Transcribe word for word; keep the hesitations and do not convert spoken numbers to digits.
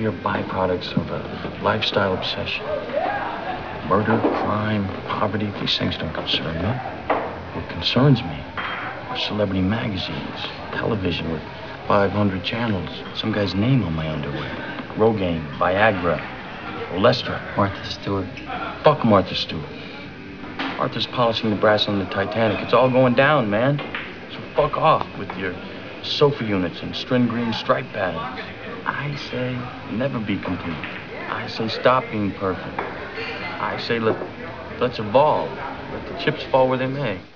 we are byproducts of a lifestyle obsession. Murder, crime, poverty, these things don't concern me. What concerns me are celebrity magazines, television with five hundred channels, some guy's name on my underwear. Rogaine, Viagra, Olestra. Martha Stewart. Fuck Martha Stewart. Martha's polishing the brass on the Titanic. It's all going down, man. So fuck off with your sofa units and string green stripe patterns. I say never be complete. I say stop being perfect. I say let, let's evolve. Let the chips fall where they may.